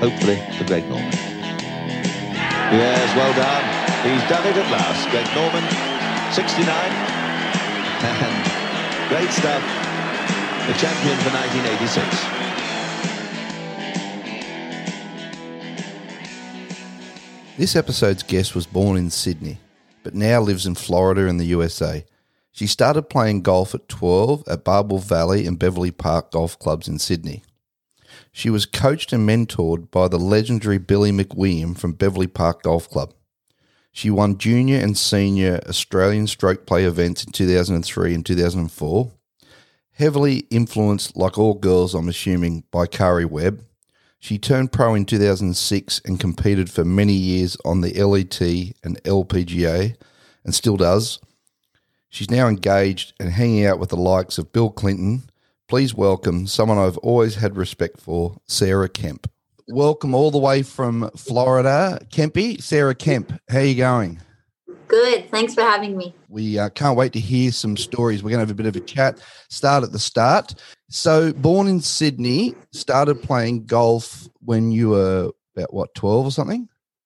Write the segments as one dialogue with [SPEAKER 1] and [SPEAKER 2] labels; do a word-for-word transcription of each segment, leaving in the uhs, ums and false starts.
[SPEAKER 1] hopefully for Greg Norman. Yes, well done. He's done it at last. Greg Norman, sixty-nine. And great stuff. The champion for nineteen eighty-six.
[SPEAKER 2] This episode's guest was born in Sydney, but now lives in Florida in the U S A. She started playing golf at twelve at Barbel Valley and Beverly Park golf clubs in Sydney. She was coached and mentored by the legendary Billy McWilliam from Beverly Park Golf Club. She won junior and senior Australian stroke play events in two thousand three and two thousand four. Heavily influenced, like all girls I'm assuming, by Kari Webb, she turned pro in two thousand six and competed for many years on the L E T and L P G A and still does. She's now engaged and hanging out with the likes of Bill Clinton. Please welcome someone I've always had respect for, Sarah Kemp. Welcome all the way from Florida, Kempy. Sarah Kemp, how are you going?
[SPEAKER 3] Good. Thanks for having me.
[SPEAKER 2] We uh, can't wait to hear some stories. We're going to have a bit of a chat. Start at the start. So, born in Sydney, started playing golf when you were about, what, twelve or something?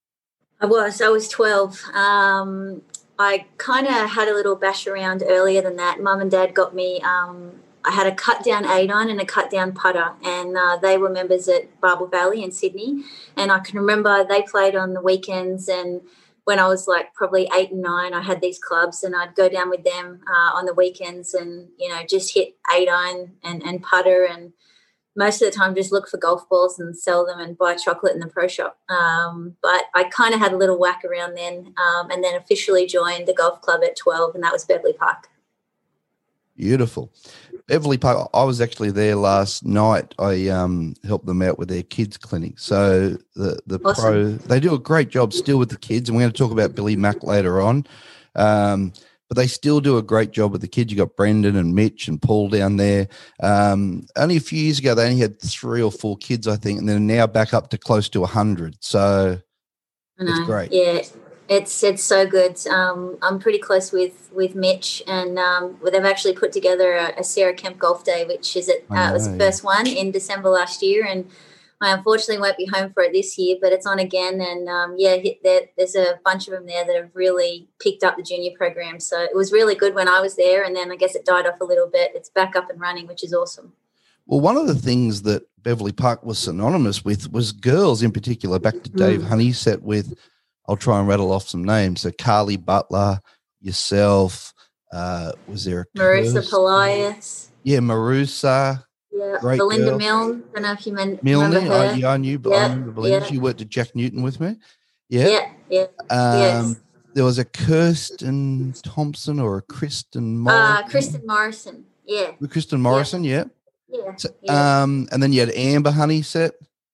[SPEAKER 3] I was. I was twelve. Um, I kind of had a little bash around earlier than that. Mum and Dad got me, um, I had a cut-down eight-iron and a cut-down putter, and uh, they were members at Barbel Valley in Sydney. And I can remember they played on the weekends, and when I was like probably eight and nine, I had these clubs and I'd go down with them uh, on the weekends and, you know, just hit eight iron and, and putter, and most of the time just look for golf balls and sell them and buy chocolate in the pro shop. Um, but I kind of had a little whack around then um, and then officially joined the golf club at twelve, and that was Beverly Park.
[SPEAKER 2] Beautiful. Beverly Park, I was actually there last night. I um, helped them out with their kids clinic. So the, the
[SPEAKER 3] Awesome.
[SPEAKER 2] pro, they do a great job still with the kids, and we're going to talk about Billy Mack later on. Um, but they still do a great job with the kids. You got Brendan and Mitch and Paul down there. Um, only a few years ago, they only had three or four kids, I think, and they're now back up to close to one hundred. So it's great.
[SPEAKER 3] Yeah. It's it's so good. Um, I'm pretty close with, with Mitch, and um, they've actually put together a, a Sarah Kemp Golf Day, which is at, uh, it was the first one in December last year, and I unfortunately won't be home for it this year, but it's on again. And um, yeah, there, there's a bunch of them there that have really picked up the junior program. So it was really good when I was there, and then I guess it died off a little bit. It's back up and running, which is awesome.
[SPEAKER 2] Well, one of the things that Beverly Park was synonymous with was girls in particular. Back to Dave mm. Honeysett with, I'll try and rattle off some names. So Carly Butler, yourself, uh, was there a
[SPEAKER 3] Marissa Polias?
[SPEAKER 2] Yeah, Marissa.
[SPEAKER 3] Yeah,
[SPEAKER 2] great
[SPEAKER 3] Belinda
[SPEAKER 2] girl.
[SPEAKER 3] Milne. I don't know if you men-
[SPEAKER 2] Milne,
[SPEAKER 3] remember her.
[SPEAKER 2] I, yeah, I knew, but
[SPEAKER 3] yeah,
[SPEAKER 2] I remember Belinda.
[SPEAKER 3] yeah.
[SPEAKER 2] She worked at Jack Newton with me. Yeah.
[SPEAKER 3] Yeah, yeah.
[SPEAKER 2] Um,
[SPEAKER 3] yes.
[SPEAKER 2] There was a Kirsten Thompson or a Kristen Morrison.
[SPEAKER 3] Uh, Kristen Morrison, yeah.
[SPEAKER 2] Kristen Morrison, yeah.
[SPEAKER 3] Yeah. yeah.
[SPEAKER 2] So,
[SPEAKER 3] yeah.
[SPEAKER 2] Um, and then you had Amber Honeysett.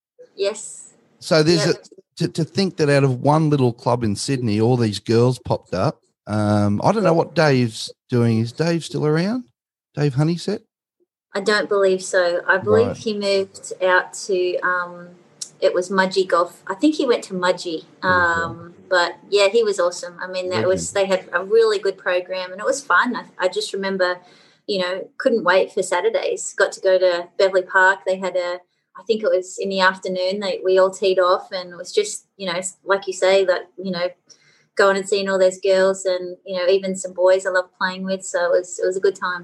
[SPEAKER 3] Yes.
[SPEAKER 2] So there's
[SPEAKER 3] yep.
[SPEAKER 2] a To, to think that out of one little club in Sydney, all these girls popped up. Um, I don't know what Dave's doing. Is Dave still around? Dave Honeysett?
[SPEAKER 3] I don't believe so. I believe
[SPEAKER 2] Right.
[SPEAKER 3] he moved out to, um, it was Mudgee Golf. I think he went to Mudgee. Um, but, yeah, he was awesome. I mean, that was they had a really good program, and it was fun. I, I just remember, you know, couldn't wait for Saturdays. Got to go to Beverly Park. They had a, I think it was in the afternoon, they, we all teed off, and it was just, you know, like you say, that, you know, going and seeing all those girls and, you know, even some boys I love playing with. So it was, it was a good time.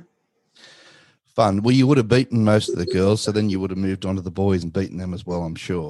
[SPEAKER 2] Fun. Well, you would have beaten most of the girls, so then you would have moved on to the boys and beaten them as well, I'm sure.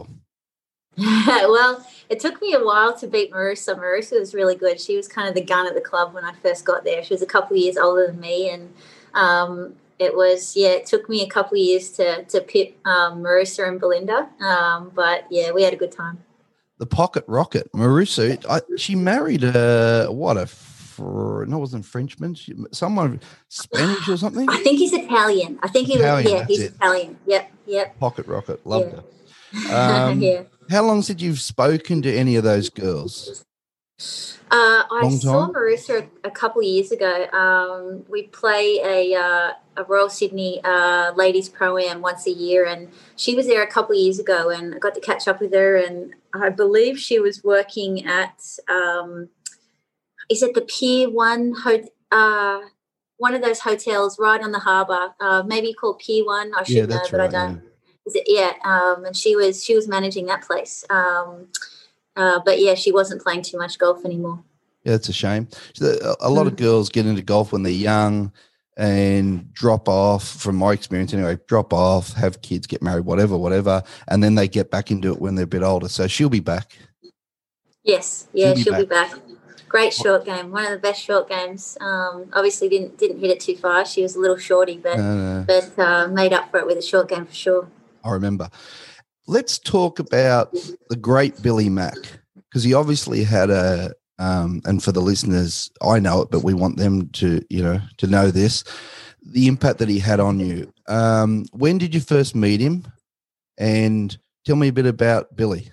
[SPEAKER 3] Well, it took me a while to beat Marissa. Marissa was really good. She was kind of the gun at the club when I first got there. She was a couple of years older than me, and um, it was, yeah, it took me a couple of years to to pit um, Marissa and Belinda, um, but, yeah, we had a good time.
[SPEAKER 2] The Pocket Rocket, Marissa, I, she married a, what, a, fr- no, it wasn't Frenchman, she, someone Spanish or something?
[SPEAKER 3] I think he's Italian. I think he
[SPEAKER 2] Italian,
[SPEAKER 3] was, yeah,
[SPEAKER 2] that's
[SPEAKER 3] he's
[SPEAKER 2] it.
[SPEAKER 3] Italian. Yep, yep.
[SPEAKER 2] Pocket Rocket, loved
[SPEAKER 3] Yeah.
[SPEAKER 2] her. Um,
[SPEAKER 3] yeah.
[SPEAKER 2] How long since you've spoken to any of those girls?
[SPEAKER 3] Uh, I
[SPEAKER 2] Long
[SPEAKER 3] saw
[SPEAKER 2] time?
[SPEAKER 3] Marissa a, a couple of years ago. Um, we play a uh, a Royal Sydney uh, Ladies Pro-Am once a year, and she was there a couple of years ago, and I got to catch up with her, and I believe she was working at, um, is it the Pier One, ho- uh, one of those hotels right on the harbour, uh, maybe called Pier One, I should
[SPEAKER 2] Yeah,
[SPEAKER 3] know,
[SPEAKER 2] that's
[SPEAKER 3] but
[SPEAKER 2] right,
[SPEAKER 3] I don't. Is it, yeah, um, and she was she was managing that place. Um, uh, but yeah, she wasn't playing too much golf anymore.
[SPEAKER 2] Yeah, it's a shame. A, a lot mm. of girls get into golf when they're young and drop off, from my experience anyway, drop off, have kids, get married, whatever, whatever, and then they get back into it when they're a bit older. So she'll be back.
[SPEAKER 3] Yes, yeah, she'll be, she'll back. be back. Great short game, one of the best short games. Um, obviously didn't didn't hit it too far. She was a little shorty, but no, no. but uh, made up for it with a short game for sure.
[SPEAKER 2] I remember. Let's talk about the great Billy Mack, because he obviously had a um, and for the listeners, I know it, but we want them to you know to know this, the impact that he had on you. Um, when did you first meet him? And tell me a bit about Billy.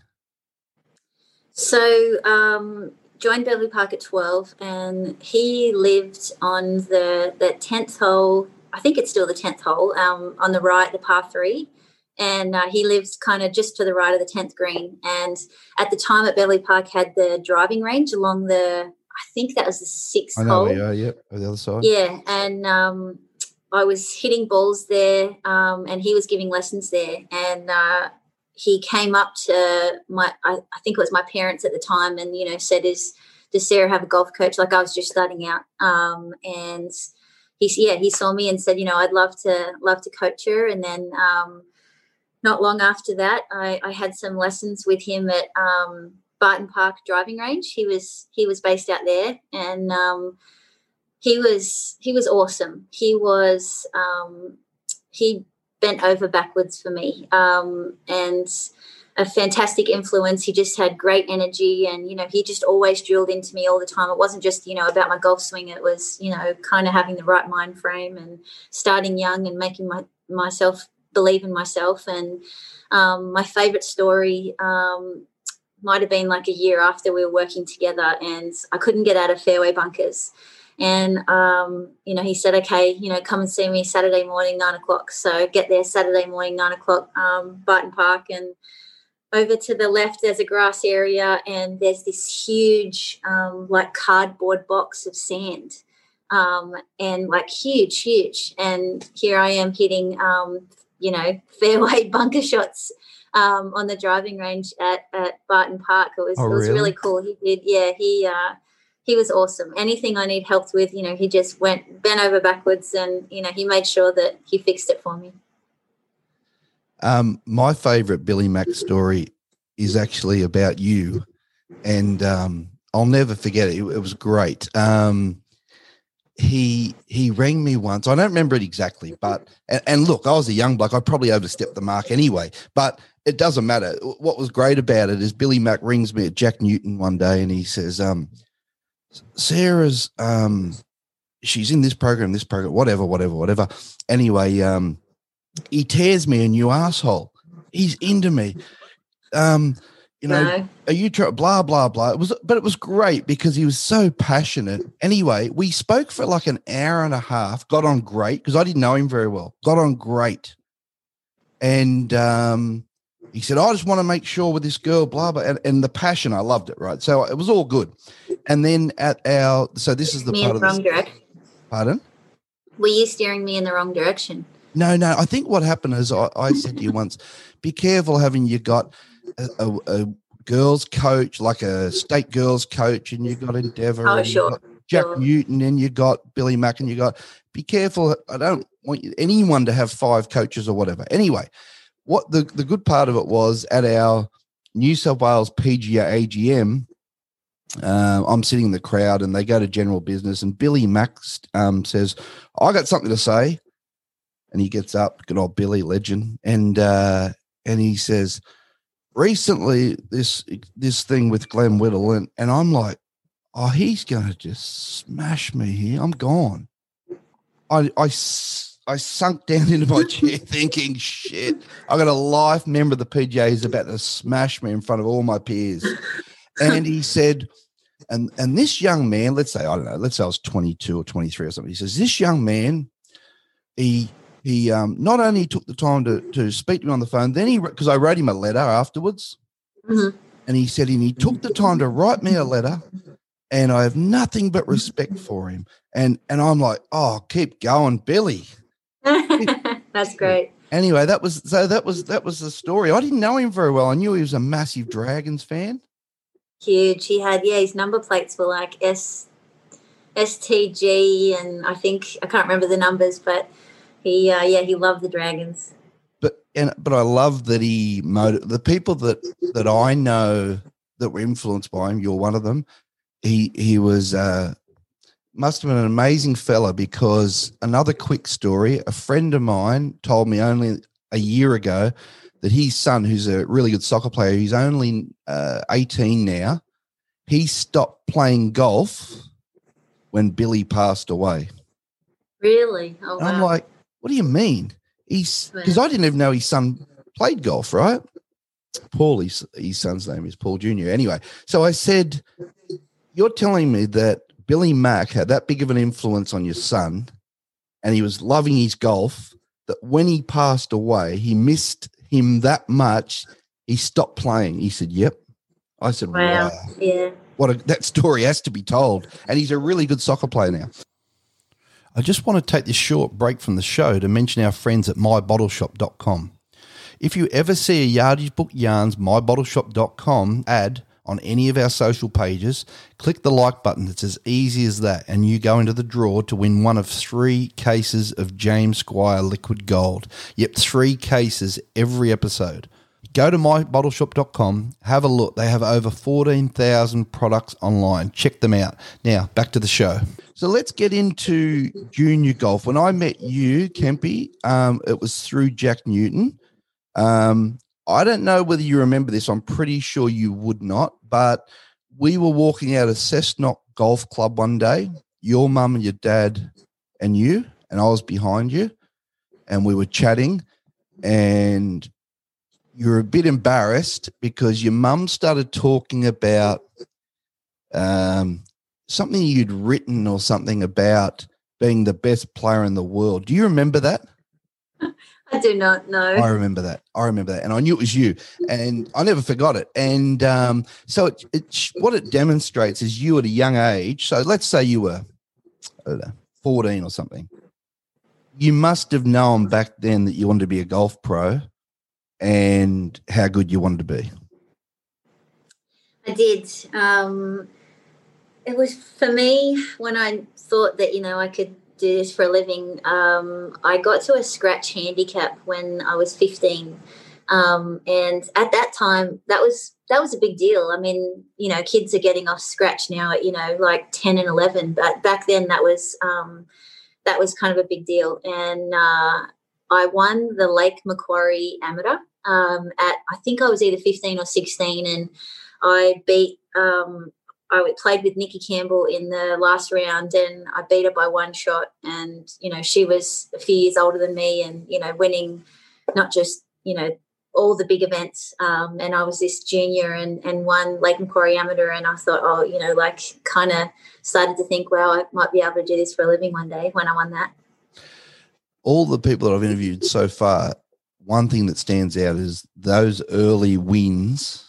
[SPEAKER 3] So. Um, joined Beverly Park at twelve, and he lived on the the tenth hole. I think it's still the tenth hole, um, on the right, the par three. And uh, he lived kind of just to the right of the tenth green. And at the time at Beverly Park had the driving range along the, I think that was the sixth
[SPEAKER 2] I know
[SPEAKER 3] hole.
[SPEAKER 2] where you are, yep, on the other side.
[SPEAKER 3] Yeah, and um, I was hitting balls there, um, and he was giving lessons there. And uh, he came up to my, I, I think it was my parents at the time, and, you know, said, is, does Sarah have a golf coach? Like, I was just starting out. Um, and he, yeah, he saw me and said, you know, I'd love to, love to coach her. And then um, not long after that, I, I had some lessons with him at um, Barton Park driving range. He was, he was based out there, and um, he was, he was awesome. He was, um, he, bent over backwards for me, um, and a fantastic influence. He just had great energy, and, you know, he just always drilled into me all the time. It wasn't just, you know, about my golf swing. It was, you know, kind of having the right mind frame and starting young and making my, myself believe in myself. And um, my favorite story um, might have been like a year after we were working together, and I couldn't get out of fairway bunkers. And, um, you know, he said, okay, you know, come and see me Saturday morning, nine o'clock. So get there Saturday morning, nine o'clock, um, Barton Park. And over to the left, there's a grass area, and there's this huge, um, like cardboard box of sand, um, and like huge, huge. And here I am hitting, um, you know, fairway bunker shots um, on the driving range at, at Barton Park. It was,
[SPEAKER 2] oh,
[SPEAKER 3] it was
[SPEAKER 2] really?
[SPEAKER 3] really cool. He did, yeah, he, uh, He was awesome. Anything I need help with, you know, he just went bent over backwards, and, you know, he made sure that he fixed it for me.
[SPEAKER 2] Um, my favourite Billy Mack story is actually about you, and um, I'll never forget it. It, it was great. Um, he he rang me once. I don't remember it exactly, but and, and look, I was a young bloke. I probably overstepped the mark anyway, but it doesn't matter. What was great about it is Billy Mack rings me at Jack Newton one day, and he says, um, Sarah's, um, she's in this program, this program, whatever, whatever, whatever. Anyway, um, he tears me a new asshole. He's into me. Um, you know, no. Are you try, blah, blah, blah. It was, but it was great because he was so passionate. Anyway, we spoke for like an hour and a half, got on great because I didn't know him very well, got on great. And, um, he said, I just want to make sure with this girl, blah, blah. And, and the passion, I loved it, right? So it was all good. And then at our, so this is the
[SPEAKER 3] me
[SPEAKER 2] part
[SPEAKER 3] in
[SPEAKER 2] of
[SPEAKER 3] the wrong
[SPEAKER 2] this,
[SPEAKER 3] direction.
[SPEAKER 2] Pardon?
[SPEAKER 3] Were you steering me in the wrong direction?
[SPEAKER 2] No, no. I think what happened is I, I said to you once, be careful having you got a, a, a girls coach, like a state girls coach, and you got Endeavour.
[SPEAKER 3] Oh,
[SPEAKER 2] and
[SPEAKER 3] sure.
[SPEAKER 2] You got Jack
[SPEAKER 3] sure.
[SPEAKER 2] Newton, and you got Billy Mack, and you got, be careful. I don't want you, anyone to have five coaches or whatever. Anyway, what the, the good part of it was at our New South Wales P G A A G M, uh, I'm sitting in the crowd and they go to general business, and Billy Mack um, says, I got something to say. And he gets up, good old Billy, legend, and uh, and he says, recently this this thing with Glenn Whittle, and, and I'm like, oh, he's going to just smash me here. I'm gone. I, I, I sunk down into my chair thinking, shit, I got a life member of the P G A who's about to smash me in front of all my peers. And he said, and and this young man, let's say, I don't know, let's say I was twenty-two or twenty-three or something. He says, this young man, he he um, not only took the time to, to speak to me on the phone, then he, because I wrote him a letter afterwards,
[SPEAKER 3] mm-hmm.
[SPEAKER 2] and he said, and he took the time to write me a letter, and I have nothing but respect for him. And and I'm like, oh, keep going, Billy.
[SPEAKER 3] That's great.
[SPEAKER 2] Anyway, that was so that was that was the story. I didn't know him very well. I knew he was a massive Dragons fan.
[SPEAKER 3] Huge. He had, yeah, his number plates were like S S T G, and I think I can't remember the numbers, but he, uh, yeah, he loved the Dragons.
[SPEAKER 2] But and but I love that he motiv- the people that that I know that were influenced by him. You're one of them. He he was uh, must have been an amazing fella, because another quick story. A friend of mine told me only a year ago that his son, who's a really good soccer player, he's only uh, eighteen now, he stopped playing golf when Billy passed away.
[SPEAKER 3] Really? Oh,
[SPEAKER 2] And I'm
[SPEAKER 3] wow.
[SPEAKER 2] like, what do you mean? He's because I didn't even know his son played golf, right? Paul, his, his son's name is Paul Junior Anyway, so I said, you're telling me that Billy Mack had that big of an influence on your son, and he was loving his golf, that when he passed away, he missed him that much, he stopped playing. He said, yep. I said,
[SPEAKER 3] Wow.
[SPEAKER 2] wow.
[SPEAKER 3] Yeah.
[SPEAKER 2] What a, that story has to be told. And he's a really good soccer player now. I just want to take this short break from the show to mention our friends at my bottle shop dot com. If you ever see a Yardage Book Yarns my bottle shop dot com ad on any of our social pages, click the like button. It's as easy as that, and you go into the draw to win one of three cases of James Squire Liquid Gold. Yep, three cases every episode. Go to my bottle shop dot com, have a look. They have over fourteen thousand products online. Check them out. Now, back to the show. So let's get into junior golf. When I met you, Kempy, um, it was through Jack Newton. Um, I don't know whether you remember this. I'm pretty sure you would not, but we were walking out of Cessnock Golf Club one day, your mum and your dad and you, and I was behind you, and we were chatting, and you were a bit embarrassed because your mum started talking about um, something you'd written or something about being the best player in the world. Do you remember that?
[SPEAKER 3] I do not know.
[SPEAKER 2] I remember that. I remember that. And I knew it was you, and I never forgot it. And um, so it, it, what it demonstrates is you at a young age. So let's say you were, I don't know, fourteen or something. You must have known back then that you wanted to be a golf pro and how good you wanted to be.
[SPEAKER 3] I did. Um, it was for me when I thought that, you know, I could do this for a living. Um, I got to a scratch handicap when I was fifteen. Um, and at that time, that was that was a big deal. I mean, you know, kids are getting off scratch now at, you know, like ten and eleven. But back then that was um, that was kind of a big deal. And uh, I won the Lake Macquarie Amateur um, at, I think I was either fifteen or sixteen. And I beat um, – I played with Nikki Campbell in the last round, and I beat her by one shot. And, you know, she was a few years older than me, and, you know, winning not just, you know, all the big events. Um, and I was this junior and, and won Lake Macquarie Amateur. And I thought, oh, you know, like kind of started to think, well, I might be able to do this for a living one day when I won that.
[SPEAKER 2] All the people that I've interviewed so far, one thing that stands out is those early wins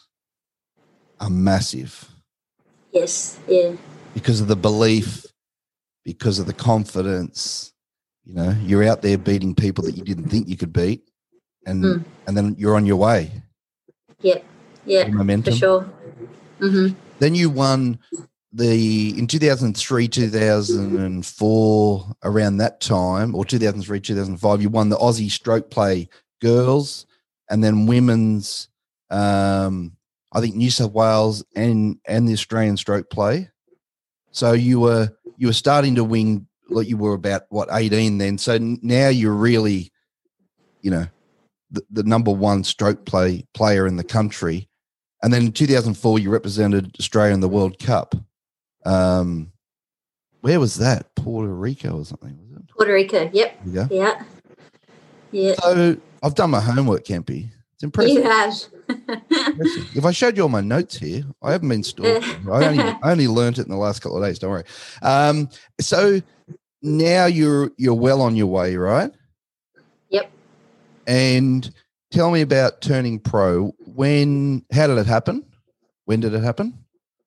[SPEAKER 2] are massive.
[SPEAKER 3] Yes, yeah.
[SPEAKER 2] Because of the belief, because of the confidence, you know, you're out there beating people that you didn't think you could beat, and mm. and then you're on your way.
[SPEAKER 3] Yep, yeah,
[SPEAKER 2] momentum.
[SPEAKER 3] For sure. Mm-hmm.
[SPEAKER 2] Then you won the, in two thousand three, two thousand four, around that time, or two thousand three, two thousand five, you won the Aussie Stroke Play Girls, and then women's, um, I think New South Wales and and the Australian Stroke Play. So you were you were starting to win, like you were about what eighteen then. So now you're really, you know, the, the number one stroke play player in the country. And then in two thousand four, you represented Australia in the World Cup. Um, where was that? Puerto Rico or something, was it?
[SPEAKER 3] Puerto Rico. Yep.
[SPEAKER 2] Yeah.
[SPEAKER 3] Yeah. Yeah.
[SPEAKER 2] So I've done my homework, Kempy. It's impressive.
[SPEAKER 3] You have.
[SPEAKER 2] Impressive. If I showed you all my notes here, I haven't been stalking. I only I only learned it in the last couple of days. Don't worry. Um, so now you're you're well on your way, right?
[SPEAKER 3] Yep.
[SPEAKER 2] And tell me about turning pro. When? How did it happen? When did it happen?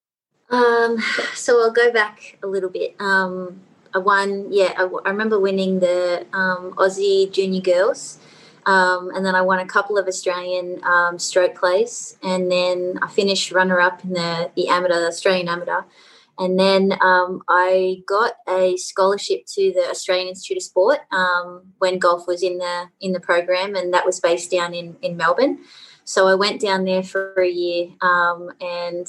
[SPEAKER 3] Um. So I'll go back a little bit. Um. I won. Yeah. I, I remember winning the um, Aussie Junior Girls. Um, and then I won a couple of Australian um, stroke plays, and then I finished runner-up in the, the amateur, the Australian amateur. And then um, I got a scholarship to the Australian Institute of Sport um, when golf was in the in the program, and that was based down in, in Melbourne. So I went down there for a year, um, and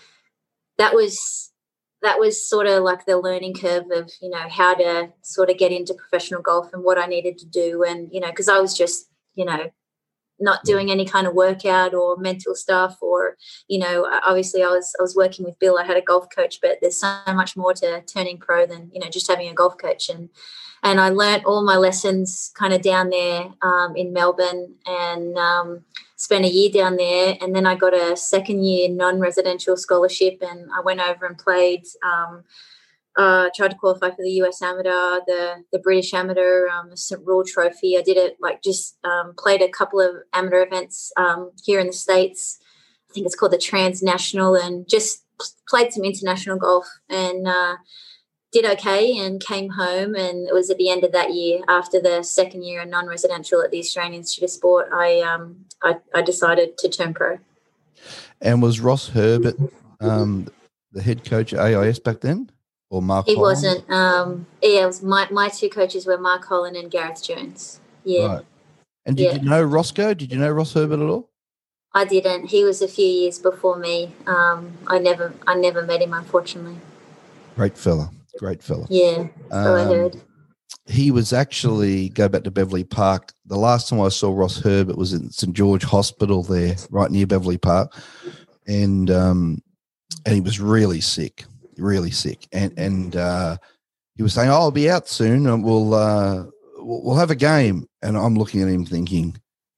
[SPEAKER 3] that was that was sort of like the learning curve of, you know, how to sort of get into professional golf and what I needed to do. And, you know, because I was just, you know, not doing any kind of workout or mental stuff, or, you know, obviously I was I was working with Bill. I had a golf coach, but there's so much more to turning pro than, you know, just having a golf coach. And and I learnt all my lessons kind of down there um, in Melbourne, and um, spent a year down there. And then I got a second year non-residential scholarship, and I went over and played. Um, Uh, tried to qualify for the U S Amateur, the the British Amateur, um, the St Royal Trophy. I did it like just um, played a couple of amateur events um, here in the States. I think it's called the Transnational, and just played some international golf, and uh, did okay, and came home. And it was at the end of that year, after the second year in non-residential at the Australian Institute of Sport, I um I, I decided to turn pro.
[SPEAKER 2] And was Ross Herbert um, the head coach at A I S back then? Or Mark
[SPEAKER 3] He
[SPEAKER 2] Holland?
[SPEAKER 3] wasn't. Um, yeah, it was my, my two coaches were Mark Holland and Gareth Jones. Yeah.
[SPEAKER 2] Right. And did
[SPEAKER 3] yeah.
[SPEAKER 2] you know Roscoe? Did you know Ross Herbert at all?
[SPEAKER 3] I didn't. He was a few years before me. Um, I never I never met him, unfortunately.
[SPEAKER 2] Great fella. Great fella.
[SPEAKER 3] Yeah, so um, I heard.
[SPEAKER 2] He was actually, go back to Beverly Park, the last time I saw Ross Herbert was in St George Hospital there, right near Beverly Park. And um, and he was really sick. really sick, and and uh, he was saying, oh, I'll be out soon, and we'll uh, we'll have a game. And I'm looking at him thinking,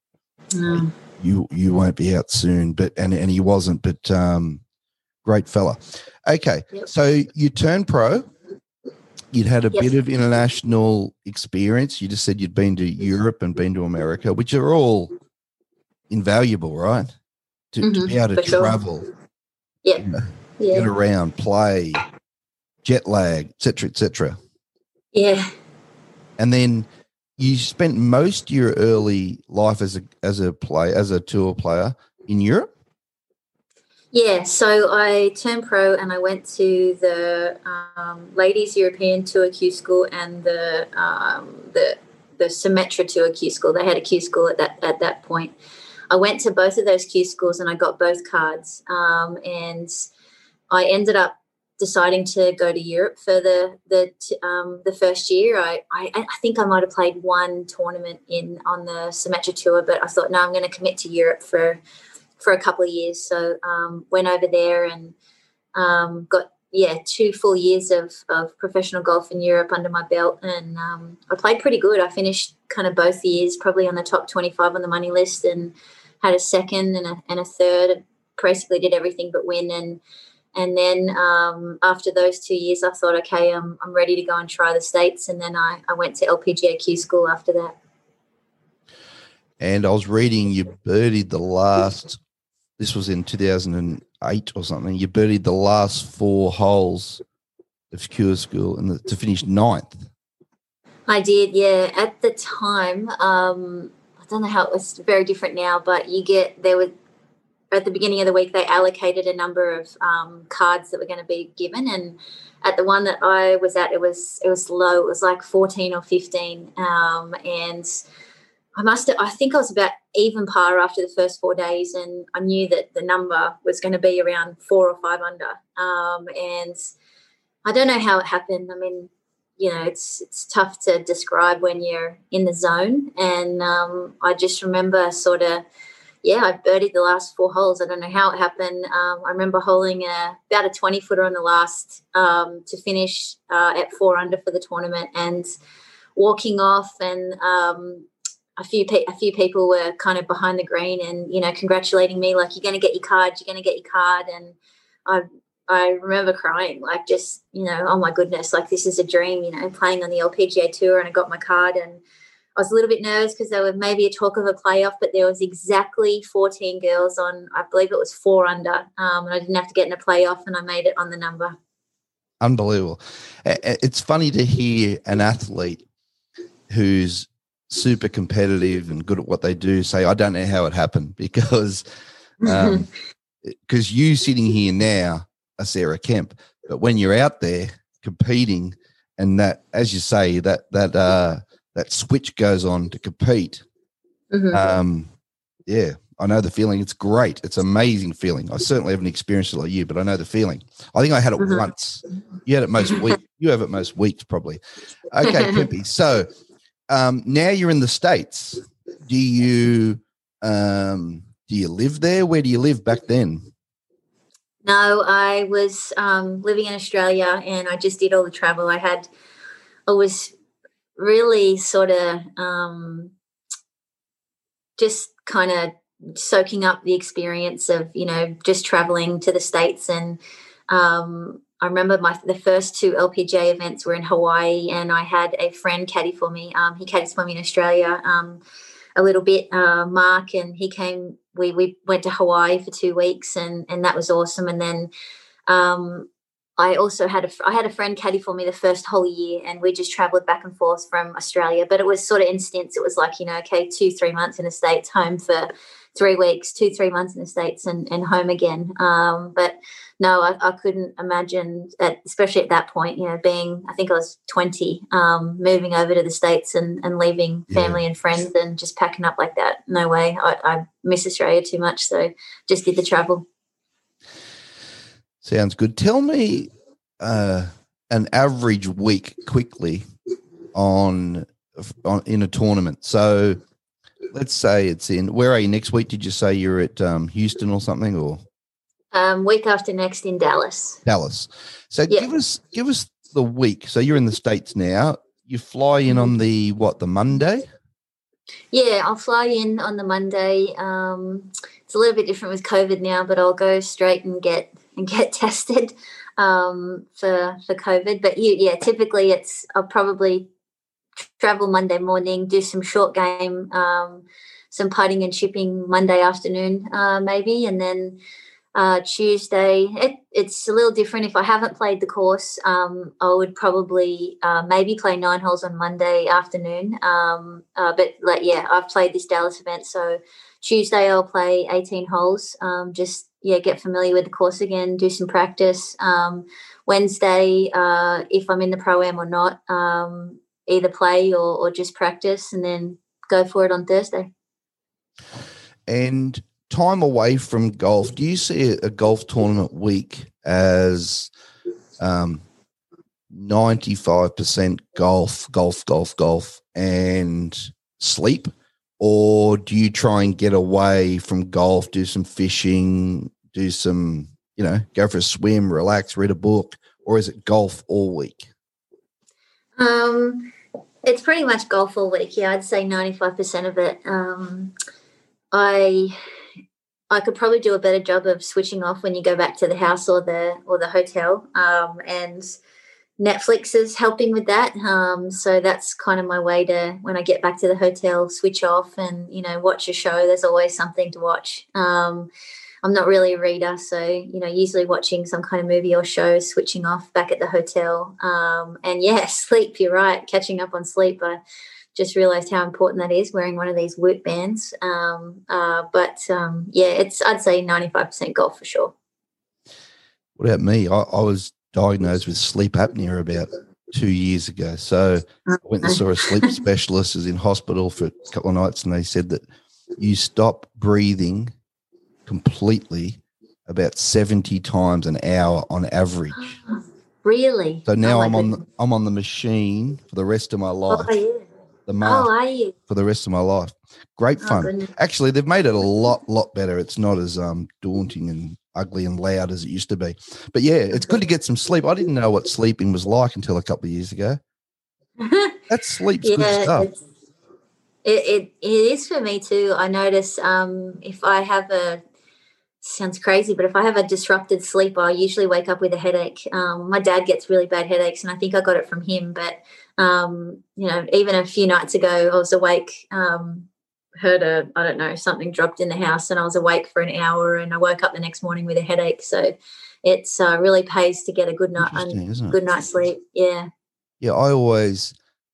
[SPEAKER 2] no. you you won't be out soon. But and and he wasn't. But um, great fella. Okay, yep. So you turned pro. You'd had a yep. bit of international experience. You just said you'd been to Europe and been to America, which are all invaluable, right? To, mm-hmm. to be able to For travel.
[SPEAKER 3] Sure. Yeah.
[SPEAKER 2] You know,
[SPEAKER 3] Yeah.
[SPEAKER 2] get around, play, jet lag, et cetera, et cetera.
[SPEAKER 3] Yeah.
[SPEAKER 2] And then you spent most of your early life as a as a play as a tour player in Europe.
[SPEAKER 3] Yeah. So I turned pro and I went to the um, Ladies European Tour Q School and the um, the the Symetra Tour Q School. They had a Q School at that at that point. I went to both of those Q schools and I got both cards. Um, and I ended up deciding to go to Europe for the the um, the first year. I, I I think I might have played one tournament in on the Symetra Tour, but I thought, no, I'm going to commit to Europe for for a couple of years. So um, went over there and um, got yeah two full years of of professional golf in Europe under my belt, and um, I played pretty good. I finished kind of both years probably on the top twenty-five on the money list, and had a second and a and a third. Basically did everything but win. And And then um, after those two years, I thought, okay, I'm I'm ready to go and try the States. And then I, I went to L P G A Q School after that.
[SPEAKER 2] And I was reading you birdied the last, this was in two thousand eight or something, you birdied the last four holes of Q School and the, to finish ninth.
[SPEAKER 3] I did, yeah. At the time, um, I don't know how it was very different now, but you get, there were, at the beginning of the week, they allocated a number of um, cards that were going to be given, and at the one that I was at, it was it was low. It was like fourteen or fifteen, um, and I must have, I think I was about even par after the first four days, and I knew that the number was going to be around four or five under. Um, and I don't know how it happened. I mean, you know, it's it's tough to describe when you're in the zone, and um, I just remember sort of. Yeah, I birdied the last four holes. I don't know how it happened. Um, I remember holing a, about a twenty-footer on the last um, to finish uh, at four under for the tournament, and walking off, and um, a few pe- a few people were kind of behind the green and, you know, congratulating me, like, you're going to get your card, you're going to get your card. And I I remember crying, like, just, you know, oh, my goodness, like, this is a dream, you know, playing on the L P G A Tour, and I got my card. And I was a little bit nervous because there was maybe a talk of a playoff, but there was exactly fourteen girls on, I believe it was four under, um, and I didn't have to get in a playoff, and I made it on the number.
[SPEAKER 2] Unbelievable. It's funny to hear an athlete who's super competitive and good at what they do say, I don't know how it happened because um, because you sitting here now are Sarah Kemp, but when you're out there competing and that, as you say, that that uh, that switch goes on to compete,
[SPEAKER 3] Mm-hmm.
[SPEAKER 2] um, yeah, I know the feeling. It's great. It's an amazing feeling. I certainly haven't experienced it like you, but I know the feeling. I think I had it
[SPEAKER 3] Mm-hmm.
[SPEAKER 2] once. You had it most weeks. You have it most weeks probably. Okay, Kempy. So um, now you're in the States. Do you um, do you live there? Where do you live back then?
[SPEAKER 3] No, I was um, living in Australia, and I just did all the travel. I had, I was really sort of um, just kind of soaking up the experience of, you know, just traveling to the States. And um, I remember my the first two L P G A events were in Hawaii, and I had a friend caddy for me. Um, he caddies for me in Australia um, a little bit, uh, Mark, and he came. We we went to Hawaii for two weeks, and and that was awesome. And then um, I also had a I had a friend caddy for me the first whole year, and we just travelled back and forth from Australia. But it was sort of in stints. It was like, you know, okay, two three months in the States, home for three weeks, two three months in the States, and and home again. Um, but no, I, I couldn't imagine that, especially at that point, you know, being, I think I was twenty, um, moving over to the States and, and leaving family
[SPEAKER 2] Yeah.
[SPEAKER 3] and friends and just packing up like that. No way. I, I miss Australia too much. So just did the travel.
[SPEAKER 2] Sounds good. Tell me uh, an average week quickly on, on in a tournament. So let's say it's in, where are you next week? Did you say you're at um, Houston or something, or?
[SPEAKER 3] Um, week after next in Dallas.
[SPEAKER 2] Dallas. So
[SPEAKER 3] Yeah.
[SPEAKER 2] give us give us the week. So you're in the States now. You fly in on the what, the Monday?
[SPEAKER 3] Yeah, I'll fly in on the Monday. Um, it's a little bit different with COVID now, but I'll go straight and get and get tested um, for for COVID. But yeah, yeah, typically it's I'll probably travel Monday morning, do some short game, um, some putting and chipping Monday afternoon, uh, maybe, and then. Uh, Tuesday, it, it's a little different. If I haven't played the course, um, I would probably uh, maybe play nine holes on Monday afternoon. Um, uh, but like, yeah, I've played this Dallas event, so Tuesday I'll play eighteen holes. Um, just yeah, get familiar with the course again, do some practice. Um, Wednesday, uh, if I'm in the pro-am or not, um, either play or, or just practice, and then go for it on Thursday.
[SPEAKER 2] And time away from golf, do you see a golf tournament week as um, ninety-five percent golf, golf, golf, golf, and sleep? Or do you try and get away from golf, do some fishing, do some, you know, go for a swim, relax, read a book? Or is it golf all week?
[SPEAKER 3] Um, it's pretty much golf all week. Yeah, I'd say ninety-five percent of it. Um, I... I could probably do a better job of switching off when you go back to the house or the or the hotel. Um, and Netflix is helping with that. Um, so that's kind of my way to, when I get back to the hotel, switch off and, you know, watch a show. There's always something to watch. Um, I'm not really a reader, so, you know, usually watching some kind of movie or show, switching off back at the hotel. Um, and, yeah, sleep, you're right, catching up on sleep. I just realised how important that is, wearing one of these Whoop bands. Um, uh, but, um, yeah, it's I'd say ninety-five percent golf for sure.
[SPEAKER 2] What about me? I, I was diagnosed with sleep apnea about two years ago. So I went and saw a sleep specialist, was in hospital for a couple of nights, and they said that you stop breathing completely about seventy times an hour on average.
[SPEAKER 3] Really?
[SPEAKER 2] So now
[SPEAKER 3] oh
[SPEAKER 2] I'm on
[SPEAKER 3] goodness.
[SPEAKER 2] the, I'm on the machine for the rest of my life.
[SPEAKER 3] Oh, yeah.
[SPEAKER 2] The mask
[SPEAKER 3] Oh, are you?
[SPEAKER 2] for the rest of my life. Great
[SPEAKER 3] Oh,
[SPEAKER 2] fun.
[SPEAKER 3] goodness.
[SPEAKER 2] Actually, they've made it a lot, lot better. It's not as um, daunting and ugly and loud as it used to be. But yeah, it's good to get some sleep. I didn't know what sleeping was like until a couple of years ago. That sleep's
[SPEAKER 3] yeah,
[SPEAKER 2] good stuff.
[SPEAKER 3] it's, it, it it is for me too. I notice um, if I have a sounds crazy, but if I have a disrupted sleep, I usually wake up with a headache. Um, my dad gets really bad headaches, and I think I got it from him. But um, you know, even a few nights ago, I was awake. Um, heard a I don't know something dropped in the house, and I was awake for an hour, and I woke up the next morning with a headache. So it's uh, really pays to get a good night,
[SPEAKER 2] Interesting, isn't it?
[SPEAKER 3] good night's sleep. Yeah.
[SPEAKER 2] Yeah, I always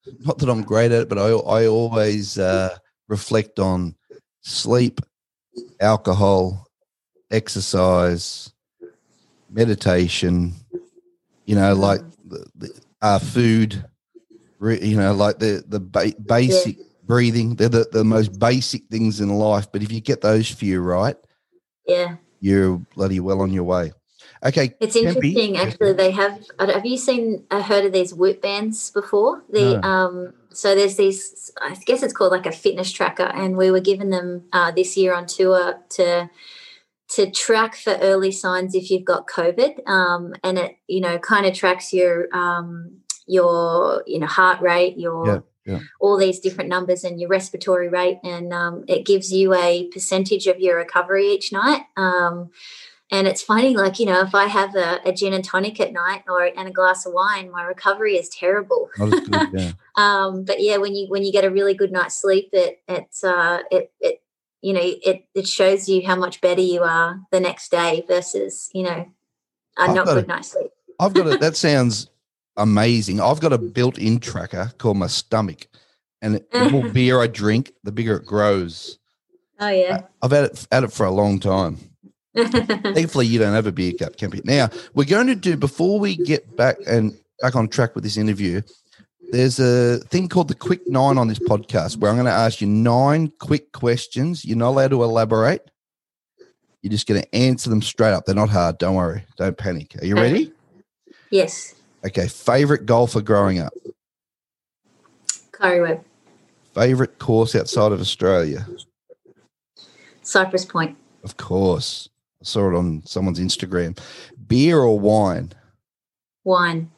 [SPEAKER 2] not that I'm great at it, but I I always uh, reflect on sleep, alcohol, exercise, meditation. You know, like the, the uh, food. Re, you know, like the the ba- basic yeah. breathing. They're the, the most basic things in life. But if you get those few right,
[SPEAKER 3] yeah,
[SPEAKER 2] you're bloody well on your way. Okay,
[SPEAKER 3] it's interesting. Kempy. Actually, they have. Have you seen? Uh, heard of these Whoop bands before? The
[SPEAKER 2] no.
[SPEAKER 3] um. So there's these. I guess it's called like a fitness tracker, and we were given them uh, this year on tour to to track for early signs if you've got COVID. Um, and it you know kind of tracks your um your you know heart rate, your
[SPEAKER 2] yeah, yeah.
[SPEAKER 3] all these different numbers, and your respiratory rate, and um, it gives you a percentage of your recovery each night. Um, And it's funny, like, you know, if I have a, a gin and tonic at night or and a glass of wine, my recovery is terrible.
[SPEAKER 2] Not as good, yeah.
[SPEAKER 3] um, but yeah, when you when you get a really good night's sleep, it it's uh it it you know it it shows you how much better you are the next day versus you know a not good a, night's sleep.
[SPEAKER 2] I've got a, that sounds amazing. I've got a built-in tracker called my stomach, and the more beer I drink, the bigger it grows.
[SPEAKER 3] Oh yeah,
[SPEAKER 2] I've had it had it for a long time. Thankfully, you don't have a beer cup, Kempy. Now, we're going to do, before we get back and back on track with this interview, there's a thing called the Quick Nine on this podcast where I'm going to ask you nine quick questions. You're not allowed to elaborate. You're just going to answer them straight up. They're not hard. Don't worry. Don't panic. Are you ready?
[SPEAKER 3] Yes.
[SPEAKER 2] Okay. Favorite golfer growing up?
[SPEAKER 3] Kari Webb.
[SPEAKER 2] Favorite course outside of Australia?
[SPEAKER 3] Cypress Point.
[SPEAKER 2] Of course. I saw it on someone's Instagram. Beer or wine?
[SPEAKER 3] Wine.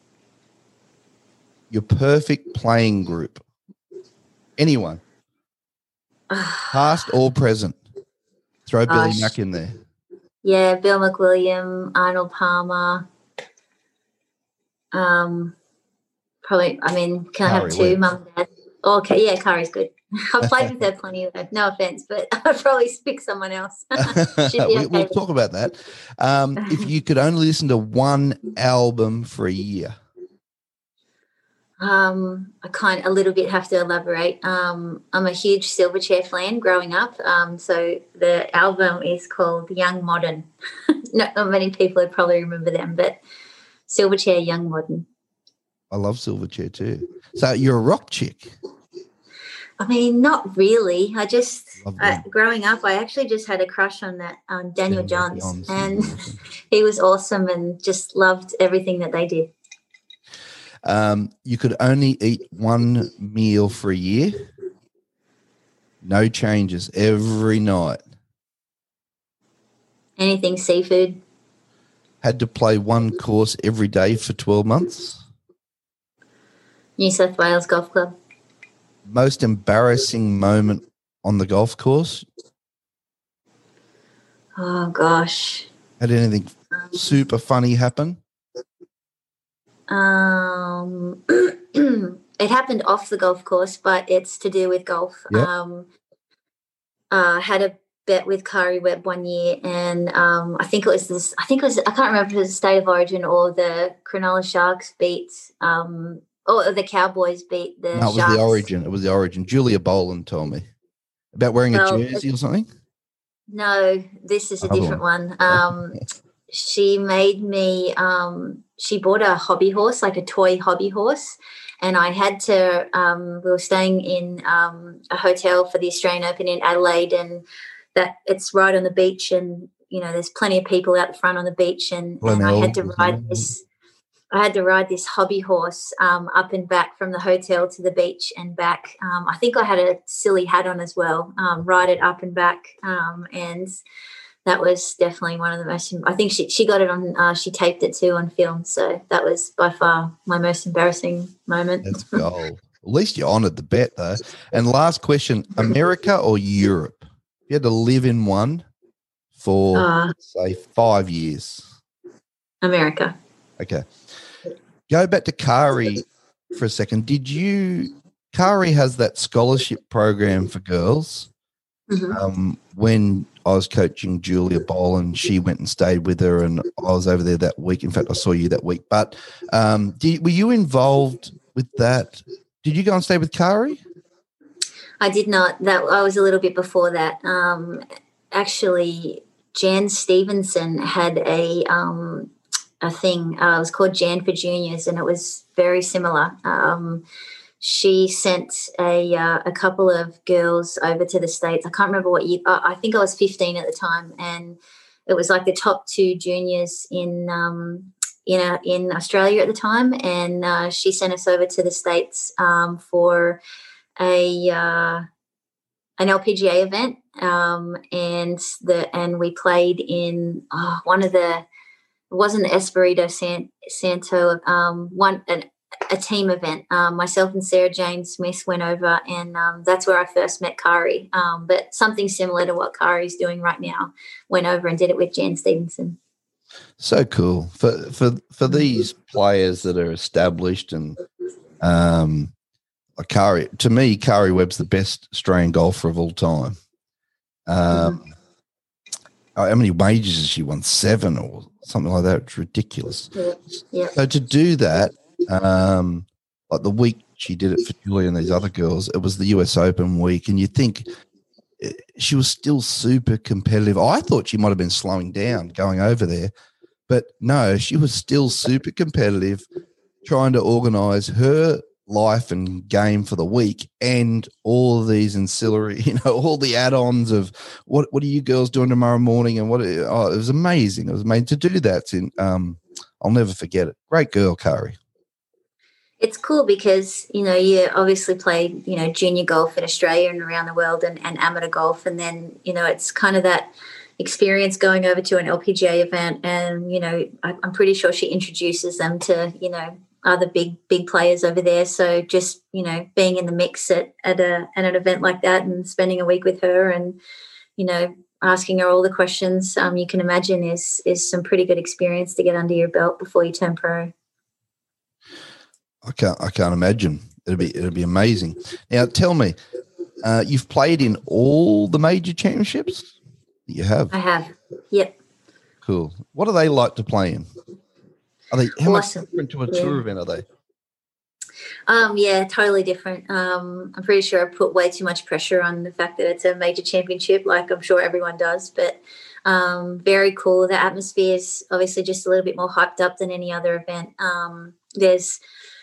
[SPEAKER 2] Your perfect playing group? Anyone? Past or present? Throw Billy uh, Mack in there.
[SPEAKER 3] Yeah, Bill McWilliam, Arnold Palmer. Um, probably, I mean, can Kari I have two, Webb. Mum and Dad? Oh, okay, yeah, Kari's good. I've played with her plenty, though. No offense, but I'd probably pick someone else. okay
[SPEAKER 2] we, we'll talk about that. Um, if you could only listen to one album for a year.
[SPEAKER 3] Um, I kind a little bit have to elaborate. Um, I'm a huge Silverchair fan growing up. Um, so the album is called Young Modern. not, not many people would probably remember them, but Silverchair, Young Modern.
[SPEAKER 2] I love Silverchair too. So you're a rock chick.
[SPEAKER 3] I mean, not really. I just, uh, growing up, I actually just had a crush on that on Daniel, Daniel Johns, Johns, and he was awesome and just loved everything that they did.
[SPEAKER 2] Um, you could only eat one meal for a year. No changes every night.
[SPEAKER 3] Anything seafood.
[SPEAKER 2] Had to play one course every day for twelve months.
[SPEAKER 3] New South Wales Golf Club.
[SPEAKER 2] Most embarrassing moment on the golf course?
[SPEAKER 3] Oh, gosh.
[SPEAKER 2] Had anything um, super funny happen?
[SPEAKER 3] Um, it happened off the golf course, but it's to do with golf.
[SPEAKER 2] Yep.
[SPEAKER 3] Um, uh, had a bet with Kari Webb one year, and um, I think it was this. I think it was. I can't remember if it was the State of Origin or the Cronulla Sharks beat. Um, or the Cowboys beat the.
[SPEAKER 2] No, it was
[SPEAKER 3] Sharks.
[SPEAKER 2] the Origin. It was the Origin. Julia Boland told me about wearing well, a jersey or something.
[SPEAKER 3] No, this is a Other different one. one. Um, she made me. Um, she bought a hobby horse, like a toy hobby horse. And I had to, um, we were staying in um, a hotel for the Australian Open in Adelaide, and that it's right on the beach, and, you know, there's plenty of people out the front on the beach, and, and I had to ride this, I had to ride this hobby horse um, up and back from the hotel to the beach and back. Um, I think I had a silly hat on as well, um, ride it up and back. Um, and that was definitely one of the most, I think she, she got it on, uh, she taped it too on film. So that was by far my most embarrassing moment.
[SPEAKER 2] That's gold. At least you honoured the bet though. And last question, America or Europe? If you had to live in one for, uh, say, five years.
[SPEAKER 3] America.
[SPEAKER 2] Okay. Go back to Kari for a second. Did you, Kari has that scholarship program for girls.
[SPEAKER 3] Mm-hmm.
[SPEAKER 2] Um, when I was coaching Julia Boland, she went and stayed with her, and I was over there that week. In fact, I saw you that week. But um, did, were you involved with that Did you go and stay with Kari?
[SPEAKER 3] I did not. That I was a little bit before that. Um, actually, Jan Stevenson had a um, a thing. Uh, it was called Jan for Juniors, and it was very similar. Um, she sent a uh, a couple of girls over to the States. I can't remember what year. Uh, I think I was fifteen at the time, and it was like the top two juniors in um, in uh, in Australia at the time, and uh, she sent us over to the States um, for a uh, an L P G A event, um, and the and we played in oh, one of the it wasn't Espirito San, Santo um, one an, a team event. Um, myself and Sarah Jane Smith went over, and um, that's where I first met Kari. Um, but something similar to what Kari's doing right now. Went over and did it with Jan Stevenson.
[SPEAKER 2] So cool for for for these players that are established and um, like Kari. To me, Kari Webb's the best Australian golfer of all time. Um, mm-hmm. How many majors has she won? Seven or something like that. It's ridiculous.
[SPEAKER 3] Yeah. Yeah.
[SPEAKER 2] So to do that, um, like the week she did it for Julie and these other girls, it was the U S Open week, and you think she was still super competitive. I thought she might have been slowing down going over there, but no, she was still super competitive, trying to organise her life and game for the week and all of these ancillary, you know, all the add-ons of what what are you girls doing tomorrow morning, and what oh, it was amazing. It was made to do that. In, um, I'll never forget it. Great girl, Kari.
[SPEAKER 3] It's cool because, you know, you obviously played, you know, junior golf in Australia and around the world, and, and amateur golf. And then, you know, it's kind of that experience going over to an L P G A event. And, you know, I, I'm pretty sure she introduces them to, you know, other big, big players over there. So just, you know, being in the mix at, at, a, at an event like that and spending a week with her and, you know, asking her all the questions um, you can imagine is is some pretty good experience to get under your belt before you turn pro.
[SPEAKER 2] I can't. I can't imagine. It'll be. It'll be amazing. Now, tell me, uh, you've played in all the major championships you have.
[SPEAKER 3] I have. Yep.
[SPEAKER 2] Cool. What are they like to play in? Are they how
[SPEAKER 3] awesome.
[SPEAKER 2] much different to a
[SPEAKER 3] yeah.
[SPEAKER 2] tour event? Are they?
[SPEAKER 3] Um, yeah, totally different. Um, I'm pretty sure I put way too much pressure on the fact that it's a major championship, like I'm sure everyone does. But um, very cool. The atmosphere is obviously just a little bit more hyped up than any other event. Um, there's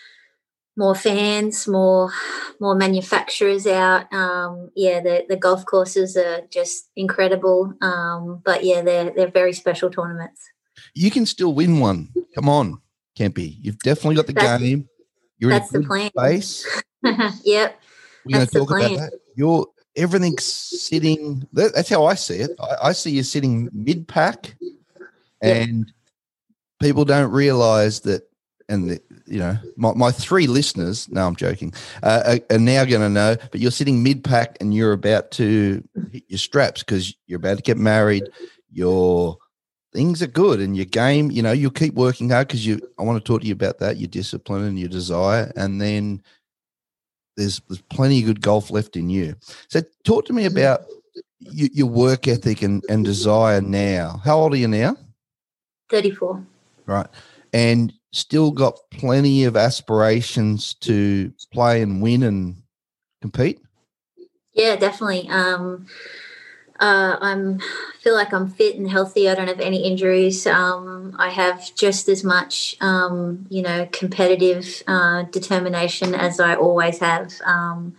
[SPEAKER 3] more fans, more more manufacturers out. Um, yeah, the, the golf courses are just incredible. Um, but, yeah, they're, they're very special tournaments.
[SPEAKER 2] You can still win one. Come on, Kempy. You've definitely got the
[SPEAKER 3] that's,
[SPEAKER 2] game. You're
[SPEAKER 3] that's
[SPEAKER 2] in a
[SPEAKER 3] the plan.
[SPEAKER 2] Space.
[SPEAKER 3] Yep.
[SPEAKER 2] We're going to talk about that. You're everything's sitting. That, that's how I see it. I, I see you sitting mid-pack, and yep. people don't realise that. And the, you know, my, my three listeners. No, I'm joking. Uh, are, are now going to know. But you're sitting mid-pack, and you're about to hit your straps because you're about to get married. Your things are good, and your game. You know, you'll keep working hard because you. I want to talk to you about that. Your discipline and your desire, and then. There's there's plenty of good golf left in you. So talk to me about you, your work ethic and, and desire now. How old are you now?
[SPEAKER 3] thirty-four.
[SPEAKER 2] Right. And still got plenty of aspirations to play and win and compete?
[SPEAKER 3] Yeah, definitely. Um, uh, I'm feel like I'm fit and healthy. I don't have any injuries. Um, I have just as much, um, you know, competitive uh, determination as I always have. Um,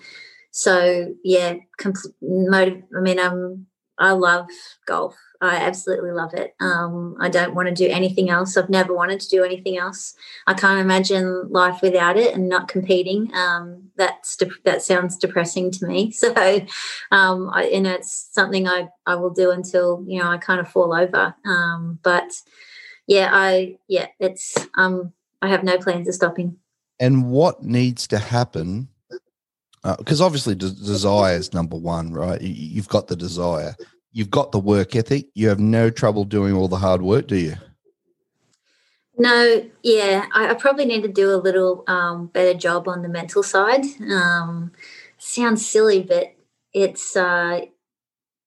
[SPEAKER 3] so yeah, compl- motiv- I mean, um, I love golf. I absolutely love it. Um, I don't want to do anything else. I've never wanted to do anything else. I can't imagine life without it and not competing. Um, that's de- that sounds depressing to me. So, um, I, and it's something I, I will do until, you know, I kind of fall over. Um, but yeah, I, yeah, it's, um, I have no plans of stopping.
[SPEAKER 2] And what needs to happen? Because uh, obviously de- desire is number one, right? You, you've got the desire. You've got the work ethic. You have no trouble doing all the hard work, do you?
[SPEAKER 3] No, yeah. I, I probably need to do a little um, better job on the mental side. Um, sounds silly, but it's uh,